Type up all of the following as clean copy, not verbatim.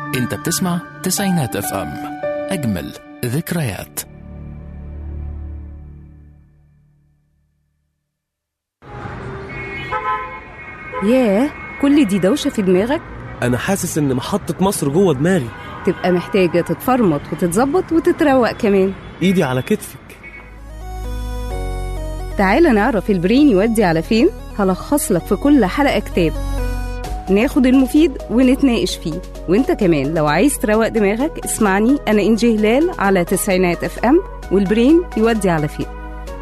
انت بتسمع تسعينات اف ام، اجمل ذكريات. ياه، كل دي دوشة في دماغك؟ أنا حاسس إن محطة مصر جوه دماغي. تبقى محتاجة تتفرمط وتتظبط وتتروق كمان. إيدي على كتفك. تعالى نعرف البرين يودي على فين. هلخص لك في كل حلقة كتاب، ناخد المفيد ونتناقش فيه. وانت كمان لو عايز تروق دماغك اسمعني، أنا إنجي هلال على تسعينات اف ام، والبرين يودي على فين.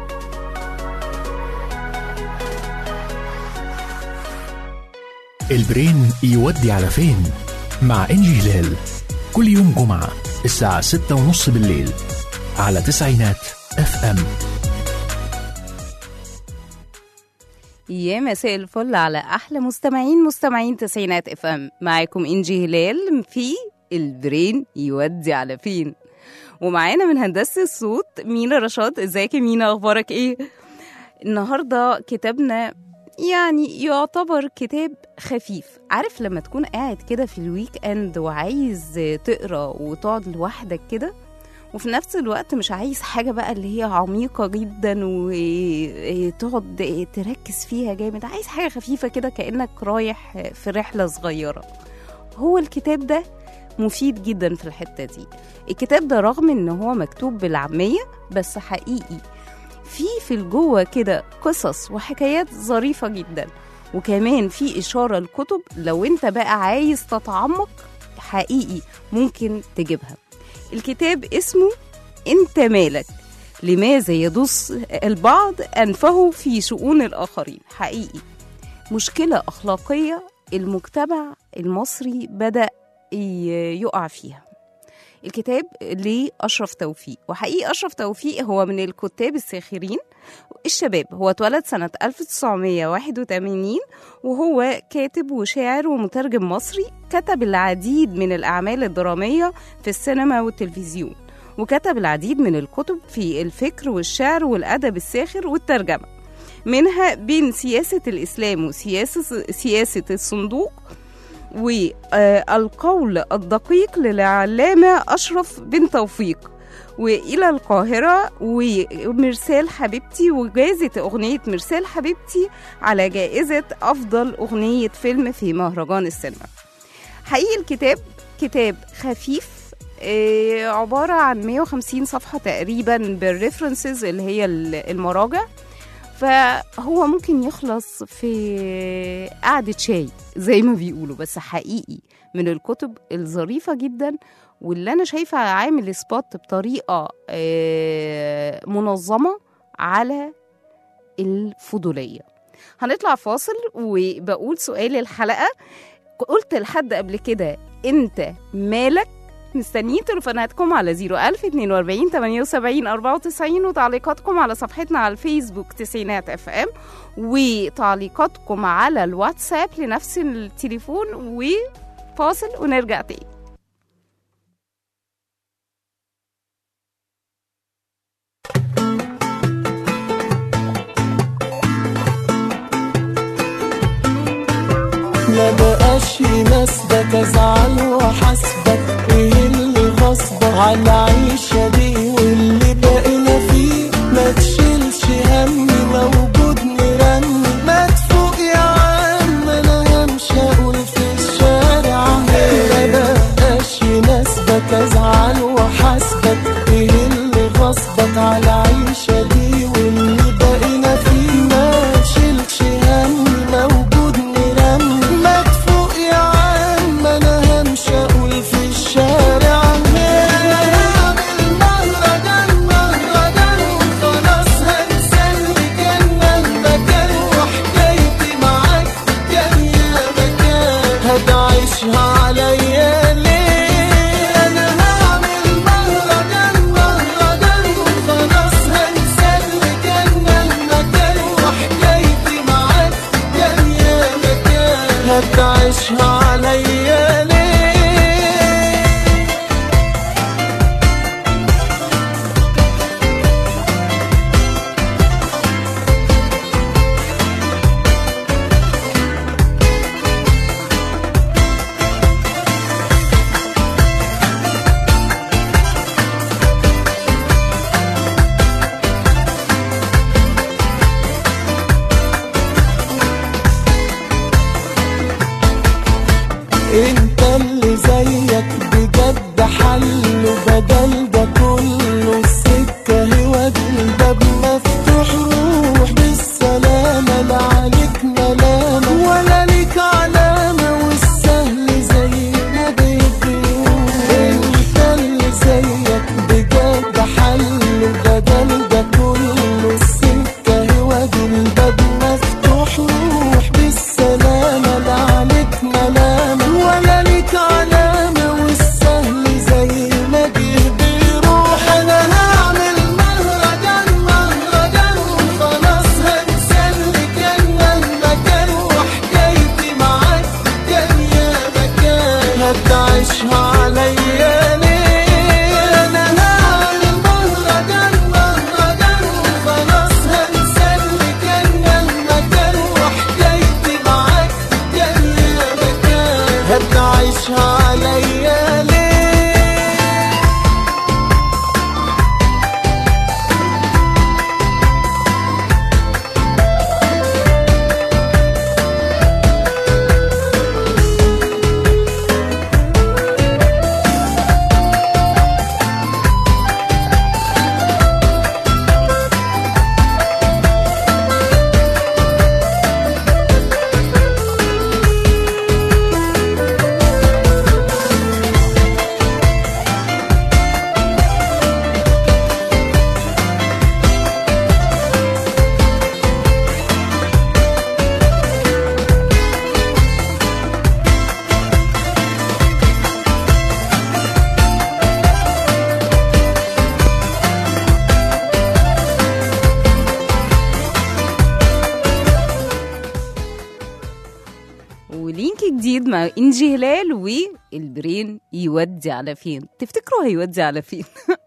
البرين يودي على فين مع إنجي هلال، كل يوم جمعة الساعة 6:30 بالليل على تسعينات اف ام. يا مساء الفل على أحلى مستمعين تسعينات اف ام. معاكم إنجي هلال في البرين يودي على فين، ومعانا من هندسة الصوت مينا رشاد. ازيك يا مينا، اخبارك ايه؟ النهاردة كتابنا يعني يعتبر كتاب خفيف. عارف لما تكون قاعد كده في الويك اند وعايز تقرا وتقعد لوحدك كده، وفي نفس الوقت مش عايز حاجة بقى اللي هي عميقة جدا وتقعد تركز فيها جامد، عايز حاجة خفيفة كده كأنك رايح في رحلة صغيرة. هو الكتاب ده مفيد جدا في الحتة دي. الكتاب ده رغم ان هو مكتوب بالعامية بس حقيقي في الجوه كده قصص وحكايات ظريفة جدا، وكمان في إشارة الكتب لو انت بقى عايز تتعمق حقيقي ممكن تجيبها. الكتاب اسمه انت مالك، لماذا يدوس البعض أنفه في شؤون الآخرين. حقيقي مشكلة أخلاقية المجتمع المصري بدأ يقع فيها. الكتاب لأشرف توفيق، وحقيقي أشرف توفيق هو من الكتاب الساخرين الشباب. هو اتولد سنة 1981 وهو كاتب وشاعر ومترجم مصري. كتب العديد من الأعمال الدرامية في السينما والتلفزيون، وكتب العديد من الكتب في الفكر والشعر والأدب الساخر والترجمة، منها بين سياسة الإسلام وسياسة الصندوق، والقول الدقيق للعلامة أشرف بن توفيق، وإلى القاهرة، ومرسال حبيبتي، وجائزة أغنية مرسال حبيبتي على جائزة أفضل أغنية فيلم في مهرجان السينما. حقيقي الكتاب كتاب خفيف، عبارة عن 150 صفحة تقريبا بالريفرنسز اللي هي المراجع، فهو ممكن يخلص في قعدة شاي زي ما بيقولوا. بس حقيقي من الكتب الظريفة جدا، واللي أنا شايفة عامل سبوت بطريقة منظمة على الفضولية. هنطلع فاصل وبقول سؤال الحلقة. قلت لحد قبل كده انت مالك؟ مستنيين تليفوناتكم على 01042 78 94 وتعليقاتكم على صفحتنا على الفيسبوك تسعينات اف ام، وتعليقاتكم على الواتساب لنفس التليفون. وفاصل ونرجع تاني. ما بقاش يناسبك ازعل وحاسبك، ايه اللي غصبك على العيشة دي واللي بقينا فيه؟ ما تشيلش همي موجود نرني، ما تفوق يا عم انا همشي اقول في الشارع. ما بقاش يناسبك ازعل وحاسبك، ايه اللي غصبك على العيشة دي واللي بقينا فيه؟ ما تشيلش همي موجود نرني، ما تفوق يا عم انا همشي اقول في الشارع. هتعيشها عليا ليه؟ انت اللي زيك بجد حل بدل ده كله، السكة هو دي الباب مفتوح، روح بالسلامة لا عليك ملامة ولا ليك علامة، والسهل زي ما بيقول انت اللي زيك بجد حل بدل ده كله، السكة هو دي الباب مفتوح، روح بالسلامة لا عليك ملامة ولا ليك علامة، والسهل زي ما بيروح. انا هعمل مهرجان مهرجان وخلاص هنسى اللي كان مهما كان، وحكايتي معاك كان يا مكان هتعيشها عليا ليه. انا هعمل مهرجان مهرجان وخلاص هنسى اللي كان مهما كان، وحكايتي معاك كان يا مكان هتعيشها عليا ليه. ولينك جديد مع إنجي هلال والبرين يودي على فين. تفتكروا هيودي على فين؟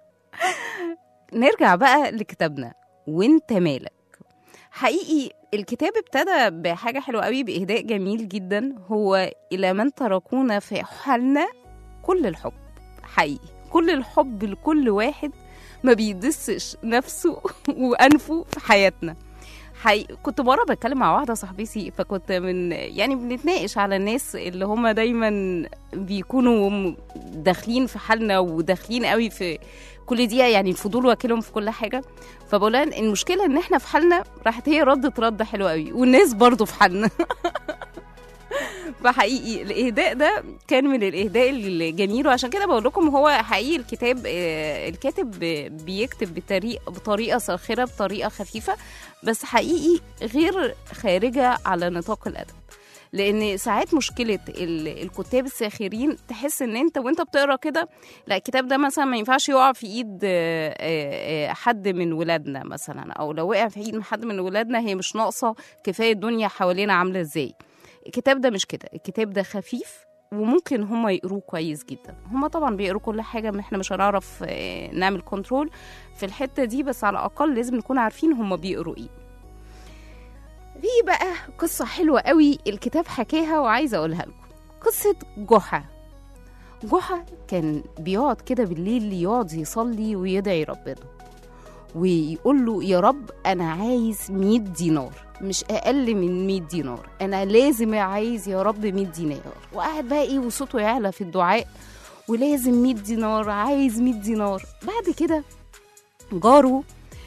نرجع بقى لكتابنا وانت مالك. حقيقي الكتاب ابتدى بحاجة حلوة قوي، بإهداء جميل جدا، هو إلى من تركونا في حالنا كل الحب. حقيقي كل الحب لكل واحد ما بيدسش نفسه وأنفه في حياتنا. كنت مرة بتكلم مع واحدة صاحبتي، فكنت يعني بنتناقش على الناس اللي هم دايما بيكونوا داخلين في حالنا وداخلين قوي في كل دقيقة، يعني الفضول واكلهم في كل حاجة. فبقولها المشكلة ان احنا في حالنا، راحت هي ردت رد حلو قوي، والناس برضو في حالنا. فحقيقي الإهداء ده كان من الإهداء الجميل، وعشان كده بقول لكم هو حقيقي الكاتب بيكتب بطريقة ساخرة، بطريقة خفيفة، بس حقيقي غير خارجة على نطاق الأدب. لأن ساعات مشكلة الكتاب الساخرين تحس إن أنت وأنت بتقرأ كده، لا الكتاب ده مثلا ما ينفعش يقع في إيد حد من ولادنا مثلا، أو لو وقع في إيد حد من ولادنا هي مش ناقصة، كفاية الدنيا حوالينا عاملة إزاي. الكتاب ده مش كده، الكتاب ده خفيف وممكن هم يقروه كويس جدا. هم طبعا بيقروا كل حاجة، احنا مش هنعرف نعمل كنترول في الحتة دي، بس على الأقل لازم نكون عارفين هم بيقروا ايه. في بقى قصة حلوة قوي الكتاب حكاها وعايزة أقولها لكم، قصة جحا. جحا كان بيقعد كده بالليل يقعد يصلي ويدعي ربنا ويقول له يا رب أنا عايز 100 دينار، مش أقل من 100 دينار، أنا لازم عايز يا رب 100 دينار. وقاعد بقى إيه وصوته يعلى في الدعاء، ولازم 100 دينار، عايز 100 دينار. بعد كده جاره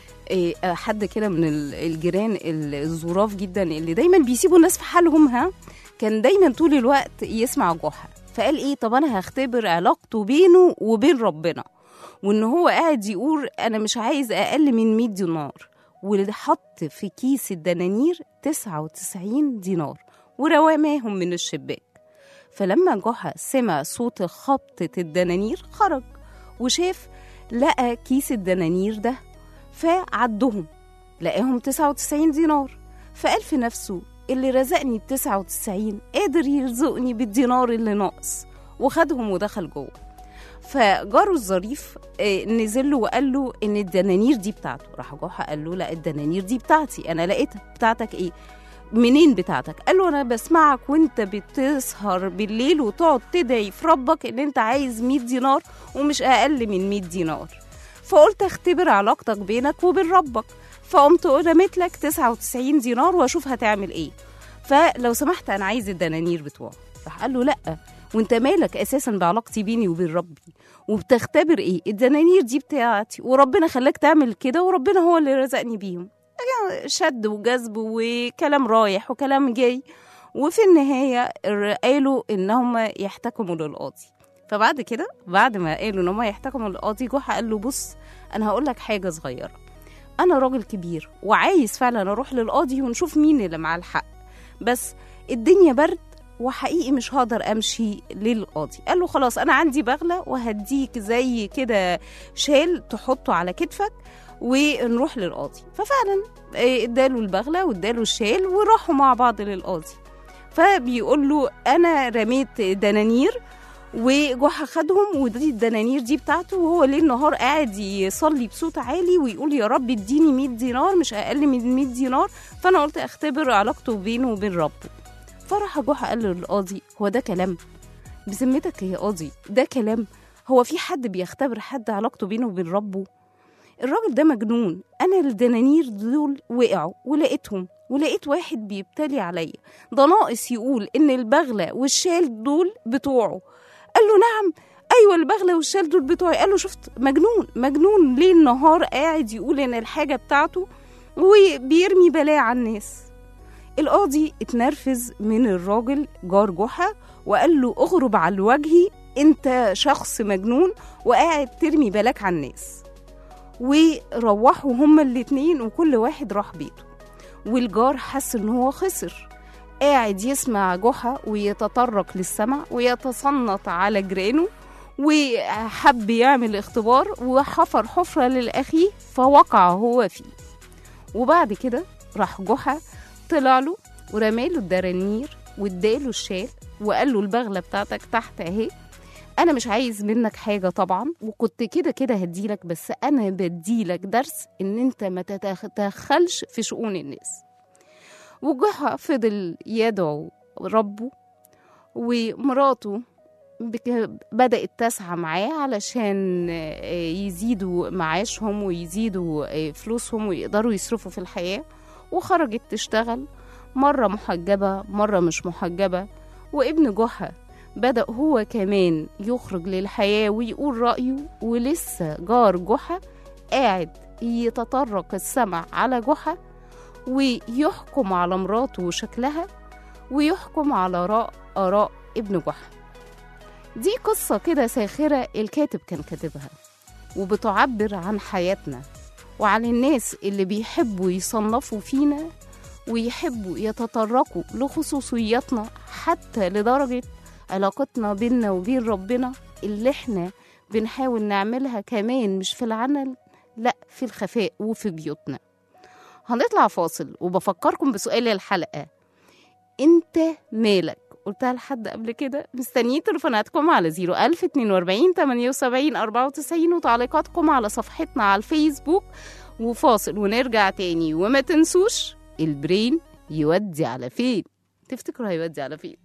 حد كده من الجيران الظراف جدا اللي دايما بيسيبوا الناس في حالهم، كان دايما طول الوقت يسمع جحا، فقال إيه طب أنا هختبر علاقته بينه وبين ربنا، وإن هو قاعد يقول أنا مش عايز أقل من 100 دينار، واللي حط في كيس الدنانير 99 دينار ورماهم من الشباك. فلما جحا سمع صوت خبطة الدنانير خرج وشاف، لقى كيس الدنانير ده، فعدهم لقاهم 99 دينار. فقال في نفسه اللي رزقني ب99 قادر يرزقني بالدينار اللي ناقص، وخدهم ودخل جوه. فجاره الظريف نزل له وقال له ان الدنانير دي بتاعته. راح جحا قال له لا الدنانير دي بتاعتي، انا لقيتها. بتاعتك ايه؟ منين بتاعتك؟ قال له انا بسمعك وانت بتسهر بالليل وتقعد تدعي في ربك ان انت عايز 100 دينار ومش اقل من 100 دينار، فقلت اختبر علاقتك بينك وبين ربك، فقمت رميت لك 99 دينار واشوف هتعمل ايه، فلو سمحت انا عايز الدنانير بتوعه. راح قال له لا، وانت مالك اساسا بعلاقتي بيني وبين ربي؟ وبتختبر ايه؟ الدنانير دي بتاعتي وربنا خلاك تعمل كده وربنا هو اللي رزقني بيهم. شد وجذب وكلام رايح وكلام جاي، وفي النهاية قالوا إنهم يحتكموا للقاضي. فبعد كده بعد ما قالوا إنهم يحتكموا للقاضي، جحا قال له بص أنا هقول لك حاجة صغيرة، أنا راجل كبير وعايز فعلا أروح للقاضي ونشوف مين اللي معاه الحق، بس الدنيا برد وحقيقي مش هقدر أمشي للقاضي. قال له خلاص أنا عندي بغلة وهديك زي كده شال تحطه على كتفك ونروح للقاضي. ففعلا اداله البغلة واداله الشال وراحوا مع بعض للقاضي. فبيقول له أنا رميت دنانير وجحا خدهم، ودي الدنانير دي بتاعته، وهو ليل نهار قاعد يصلي بصوت عالي ويقول يا رب اديني 100 دينار مش أقل من 100 دينار. فأنا قلت أختبر علاقته بينه وبين ربه. فراح جحا قال للقاضي هو ده كلام؟ بذمتك يا قاضي ده كلام؟ هو في حد بيختبر حد علاقته بينه وبين ربه؟ الراجل ده مجنون. أنا الدنانير دول وقعوا ولقيتهم، ولقيت واحد بيبتلي عليا، ده ناقص يقول إن البغلة والشال دول بتوعه. قال له نعم أيوة البغلة والشال دول بتوعي. قال له شفت مجنون، مجنون ليل نهار قاعد يقول إن الحاجة بتاعته وبيرمي بلاء على الناس. القاضي اتنرفز من الراجل جار جحا وقال له اغرب على الوجه، انت شخص مجنون وقاعد ترمي بلاك على الناس. وروحوا هما الاتنين وكل واحد راح بيته. والجار حس ان هو خسر، قاعد يسمع جحا ويتطرق للسمع ويتصنط على جيرانه، وحب يعمل اختبار وحفر حفرة للأخيه فوقع هو فيه. وبعد كده راح جحا طلع له ورماله الدرانير واداله الشال وقال له البغلة بتاعتك تحت اهي، انا مش عايز منك حاجة طبعا، وكنت كده كده هديلك، بس انا بديلك درس ان انت ما تتدخلش في شؤون الناس. وجحا فضل يدعو ربه، ومراته بدأت تسعى معاه علشان يزيدوا معاشهم ويزيدوا فلوسهم ويقدروا يصرفوا في الحياة. وخرجت تشتغل، مرة محجبة مرة مش محجبة. وابن جحا بدأ هو كمان يخرج للحياة ويقول رأيه، ولسه جار جحا قاعد يتطرق السمع على جحا ويحكم على مراته وشكلها ويحكم على آراء ابن جحا. دي قصة كده ساخرة الكاتب كان كاتبها، وبتعبر عن حياتنا وعن الناس اللي بيحبوا يصنفوا فينا ويحبوا يتطرقوا لخصوصياتنا، حتى لدرجة علاقتنا بيننا وبين ربنا اللي احنا بنحاول نعملها كمان مش في العلن، لا في الخفاء وفي بيوتنا. هنطلع فاصل وبفكركم بسؤال الحلقة، انت مالك؟ قلتها لحد قبل كده؟ مستنيين تليفوناتكم على 01042 78 94 وتعليقاتكم على صفحتنا على الفيسبوك. وفاصل ونرجع تاني، وما تنسوش البرين يودي على فين؟ تفتكروا هيودي على فين؟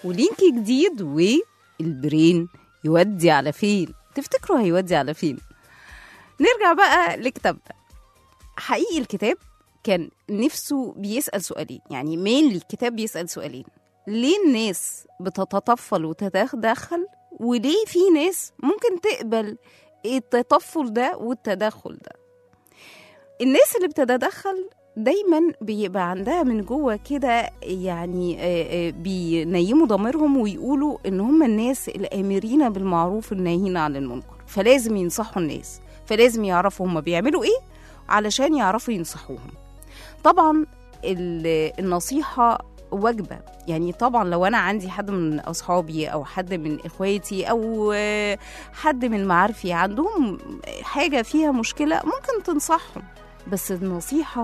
ولينك جديد، والبرين يودي على فين؟ تفتكروا هيودي على فين؟ نرجع بقى لكتابنا. حقيقي الكتاب كان نفسه بيسأل سؤالين، يعني مين الكتاب بيسأل سؤالين: ليه الناس بتتطفل وتتدخل، وليه في ناس ممكن تقبل التطفل ده والتدخل ده؟ الناس اللي بتتدخل دايما بيبقى عندها من جوه كده، يعني بينيموا ضميرهم ويقولوا ان هم الناس الآمرين بالمعروف الناهين عن المنكر، فلازم ينصحوا الناس، فلازم يعرفوا هم بيعملوا ايه علشان يعرفوا ينصحوهم. طبعا النصيحة واجبة، يعني طبعا لو أنا عندي حد من أصحابي أو حد من إخواتي أو حد من معارفي عندهم حاجة فيها مشكلة ممكن تنصحهم، بس النصيحة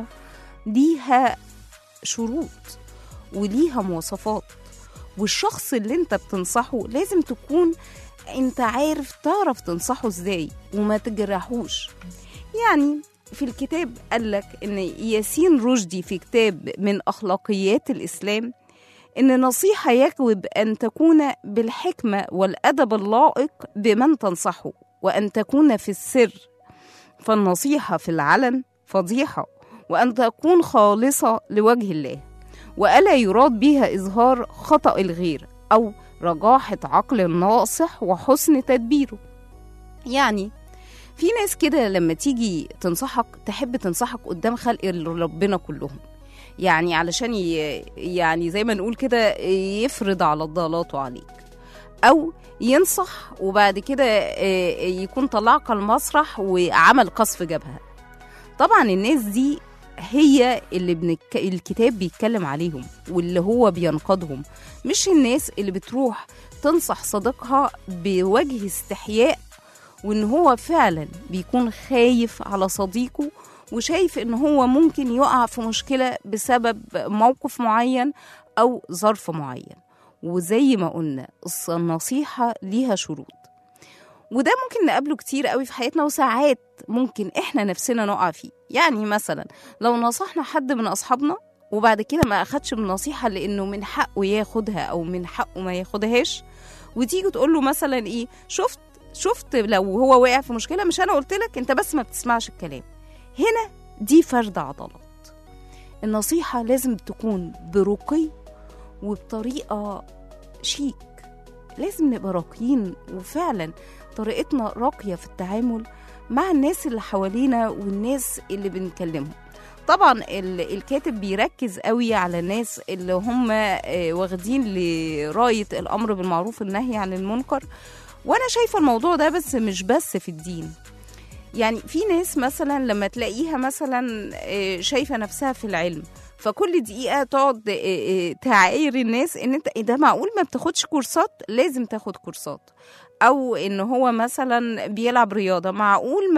ليها شروط وليها مواصفات، والشخص اللي انت بتنصحه لازم تكون انت تعرف تنصحه ازاي وما تجرحوش. يعني في الكتاب قالك إن ياسين رشدي في كتاب من أخلاقيات الإسلام إن النصيحة يجب أن تكون بالحكمة والأدب اللائق بمن تنصحه، وأن تكون في السر، فالنصيحة في العلن فضيحة، وأن تكون خالصة لوجه الله، وألا يراد بها إظهار خطأ الغير أو رجاحة عقل الناصح وحسن تدبيره. يعني في ناس كده لما تيجي تنصحك تحب تنصحك قدام خلق ربنا كلهم، يعني علشان يعني زي ما نقول كده يفرض على ضلاته عليك، أو ينصح وبعد كده يكون طلعك المسرح وعمل قصف جبهة. طبعا الناس دي هي اللي الكتاب بيتكلم عليهم واللي هو بينقضهم، مش الناس اللي بتروح تنصح صديقها بوجه استحياء وإن هو فعلا بيكون خايف على صديقه وشايف إن هو ممكن يقع في مشكلة بسبب موقف معين أو ظرف معين. وزي ما قلنا النصيحة ليها شروط، وده ممكن نقابله كتير قوي في حياتنا، وساعات ممكن إحنا نفسنا نقع فيه. يعني مثلا لو نصحنا حد من أصحابنا وبعد كده ما أخدش بالنصيحة لأنه من حقه ياخدها أو من حقه ما ياخدهاش، وتيجي تقول له مثلا إيه، شفت لو هو واقع في مشكلة، مش أنا قلت لك أنت بس ما بتسمعش الكلام. هنا دي فرد عضلات. النصيحة لازم تكون برقي وبطريقة شيك، لازم نبقى راقيين، وفعلا طريقتنا راقية في التعامل مع الناس اللي حوالينا والناس اللي بنكلمهم. طبعا الكاتب بيركز قوي على الناس اللي هم واخدين لراية الأمر بالمعروف والنهي عن المنكر، وأنا شايفة الموضوع ده بس مش بس في الدين. يعني في ناس مثلا لما تلاقيها مثلا شايفة نفسها في العلم، فكل دقيقة تقعد تعاير الناس ان انت ده معقول ما بتاخدش كورسات؟ لازم تاخد كورسات. او ان هو مثلا بيلعب رياضة، معقول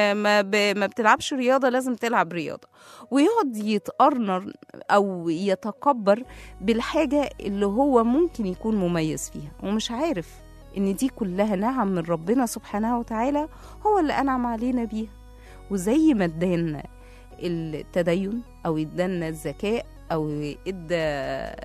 ما بتلعبش رياضة؟ لازم تلعب رياضة. ويقعد يتقرنر او يتكبر بالحاجة اللي هو ممكن يكون مميز فيها، ومش عارف ان دي كلها نعم من ربنا سبحانه وتعالى، هو اللي انعم علينا بيها. وزي ما ادانا التدين او ادانا الذكاء او ادى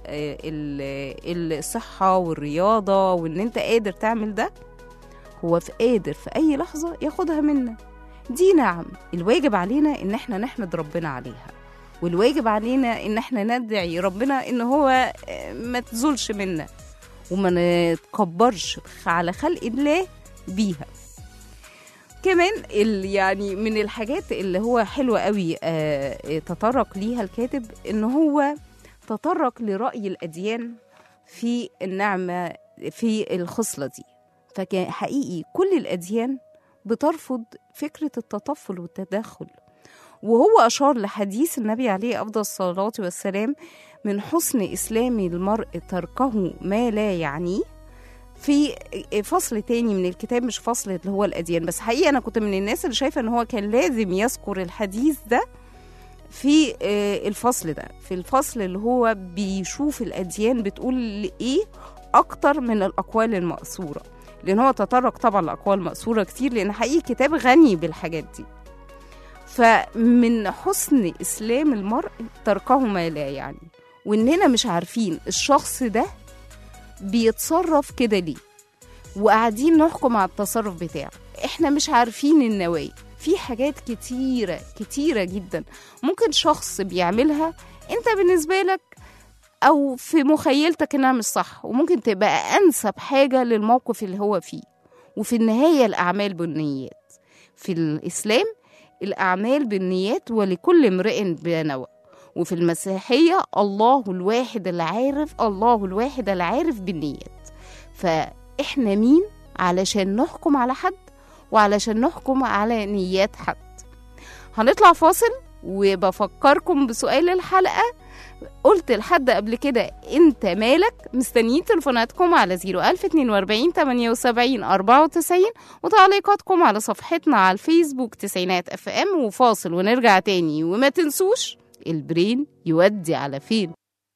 الصحة والرياضة وان انت قادر تعمل ده، هو قادر في اي لحظة ياخدها منا. دي نعم الواجب علينا ان احنا نحمد ربنا عليها، والواجب علينا ان احنا ندعي ربنا ان هو ما تزولش منا وما نتكبرش على خلق الله بيها. كمان يعني من الحاجات اللي هو حلوة قوي تطرق ليها الكاتب، ان هو تطرق لرأي الأديان في النعمة في الخصلة دي. فكان حقيقي كل الأديان بترفض فكرة التطفل والتدخل، وهو أشار لحديث النبي عليه أفضل الصلاة والسلام: من حسن إسلام المرء تركه ما لا يعنيه، في فصل تاني من الكتاب، مش فصل اللي هو الأديان بس. حقيقة أنا كنت من الناس اللي شايفة أنه هو كان لازم يذكر الحديث ده في الفصل ده، في الفصل اللي هو بيشوف الأديان بتقول إيه أكتر من الأقوال المأثورة، لأن هو تطرق طبعا لأقوال مأثورة كتير، لأن حقيقي كتاب غني بالحاجات دي. فمن حسن إسلام المرء تركه ما لا يعني، وإننا مش عارفين الشخص ده بيتصرف كده ليه، وقاعدين نحكم على التصرف بتاعه. احنا مش عارفين النوايا. في حاجات كتيرة كتيرة جدا ممكن شخص بيعملها انت بالنسبة لك او في مخيلتك انها مش صح، وممكن تبقى انسب حاجة للموقف اللي هو فيه. وفي النهاية الأعمال بالنيات. في الإسلام الأعمال بالنيات ولكل امرئ بنوى. وفي المسيحية الله الواحد العارف بالنيات. فإحنا مين علشان نحكم على حد وعلشان نحكم على نيات حد؟ هنطلع فاصل، وبفكركم بسؤال الحلقة. قلت لحد قبل كده انت مالك؟ مستنيين تليفوناتكم على 01042 78 94 وتعليقاتكم على صفحتنا على الفيسبوك تسعينات اف ام. وفاصل ونرجع تاني، وما تنسوش البرين يودي على فين.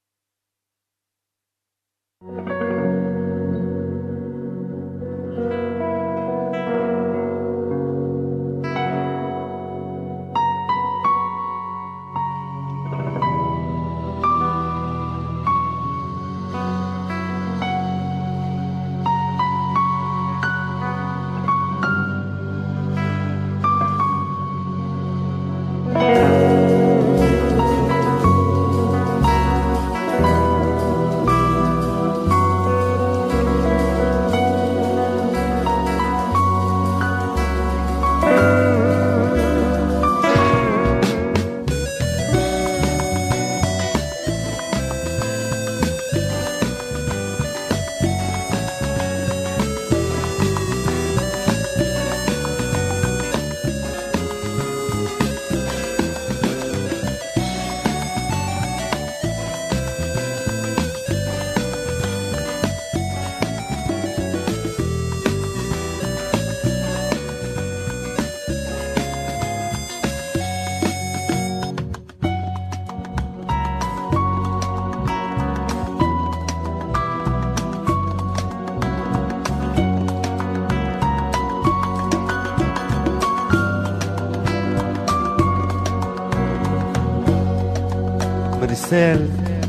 مرسال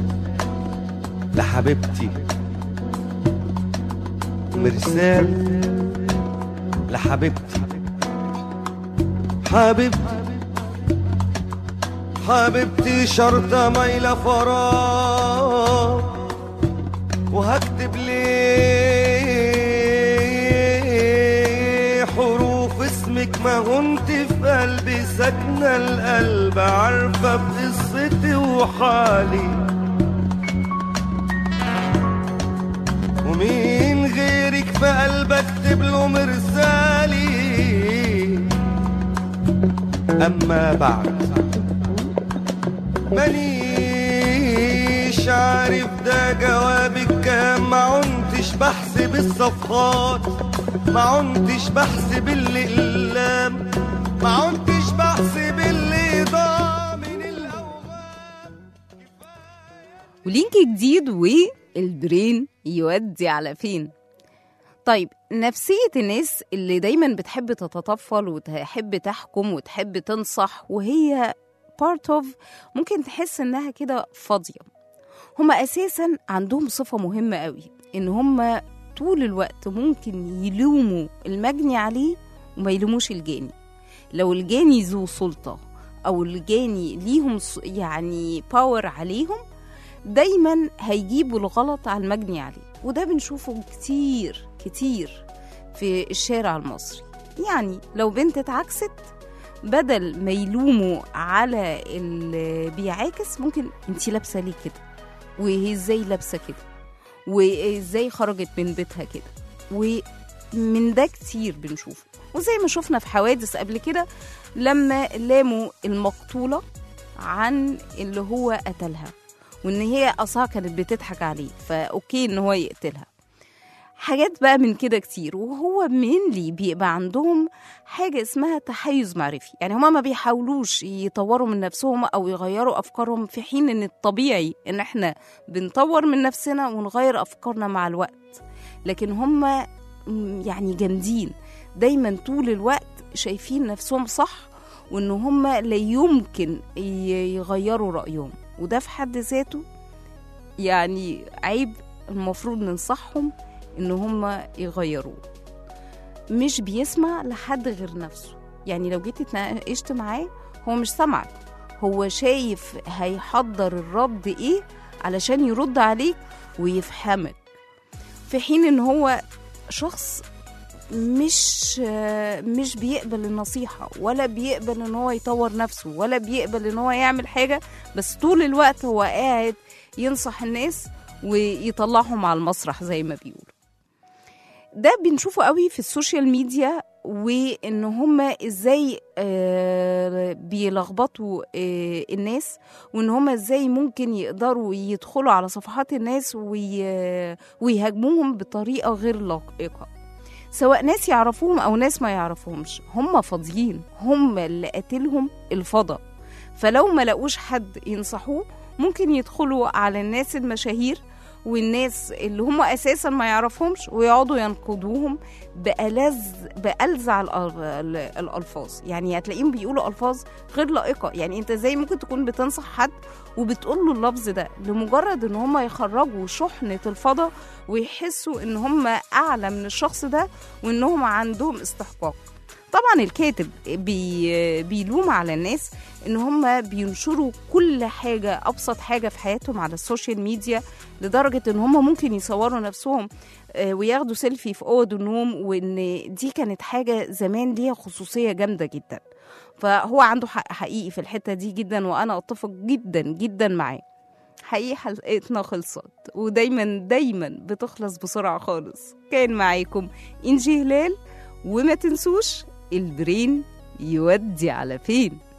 لحبيبتي، مرسال لحبيبتي، حبيبتي شرطة مايلة فراغ، وهكتب ليه حروف اسمك ما هنت في قلبي ساكنة القلب، عارفة بقصتي وحالي، ومين غيرك في قلبك اكتب له مرسالي. أما بعد مانيش عارف ده جوابك كام، ما عنتش بحسب الصفحات، ما عنتش بحسب الأقلام، ما عنتش بحسب اللي ضاع من الأوهام. ولينك جديد والبرين يودي على فين. طيب، نفسية الناس اللي دايما بتحب تتطفل وتحب تحكم وتحب تنصح وهي part of، ممكن تحس انها كده فاضية. هما اساسا عندهم صفة مهمة قوي، ان هما طول الوقت ممكن يلوموا المجني عليه وما يلوموش الجاني. لو الجاني ذو سلطة او الجاني ليهم يعني باور عليهم، دايما هيجيبوا الغلط على المجني عليه. وده بنشوفه كتير كتير في الشارع المصري. يعني لو بنت اتعكست، بدل ما يلوموا على اللي بيعاكس، ممكن انتي لابسه ليه كده، وهي ازاي لابسه كده، وازاي خرجت من بيتها كده. ومن ده كتير بنشوفه. وزي ما شفنا في حوادث قبل كده، لما لاموا المقتوله عن اللي هو قتلها، وان هي اصلا كانت بتضحك عليه، فاوكي ان هو يقتلها. حاجات بقى من كده كتير. وهو مينلي بيبقى عندهم حاجة اسمها تحيز معرفي. يعني هما ما بيحاولوش يطوروا من نفسهم أو يغيروا أفكارهم، في حين إن الطبيعي إن إحنا بنطور من نفسنا ونغير أفكارنا مع الوقت. لكن هما يعني جامدين دايما طول الوقت شايفين نفسهم صح، وإن هما لا يمكن يغيروا رأيهم. وده في حد ذاته يعني عيب المفروض ننصحهم إن هم يغيروه. مش بيسمع لحد غير نفسه. يعني لو جيت اتناقشت معاه هو مش سامعك، هو شايف هيحضر الرد ايه علشان يرد عليك ويفهمك، في حين ان هو شخص مش بيقبل النصيحة، ولا بيقبل ان هو يطور نفسه، ولا بيقبل ان هو يعمل حاجة، بس طول الوقت هو قاعد ينصح الناس ويطلعهم على المسرح زي ما بيقولوا. ده بنشوفه قوي في السوشيال ميديا، وان هم ازاي بيلخبطوا الناس، وان هم ازاي ممكن يقدروا يدخلوا على صفحات الناس ويهاجموهم بطريقة غير لائقة، سواء ناس يعرفوهم او ناس ما يعرفوهمش. هم فاضيين، هم اللي قاتلهم الفضا. فلو ما لقوش حد ينصحوه ممكن يدخلوا على الناس المشاهير والناس اللي هم أساسا ما يعرفهمش ويقعدوا ينقضوهم بألزع الألفاظ. يعني هتلاقيهم بيقولوا ألفاظ غير لائقة. يعني أنت زي ممكن تكون بتنصح حد وبتقول له اللفظ ده لمجرد إن هم يخرجوا شحنة الفضا ويحسوا إن هم أعلى من الشخص ده وإنهم عندهم استحقاق. طبعا الكاتب بيلوم على الناس ان هم بينشروا كل حاجة، ابسط حاجة في حياتهم على السوشيال ميديا، لدرجة ان هم ممكن يصوروا نفسهم وياخدوا سيلفي في اوض النوم، وان دي كانت حاجة زمان ليها خصوصية جامدة جدا. فهو عنده حق حقيقي في الحتة دي جدا، وانا اتفق جدا جدا معاه. حقيقي حلقتنا خلصت، ودايما بتخلص بسرعة خالص. كان معاكم إنجي هلال، وما تنسوش البرين يودي على فين.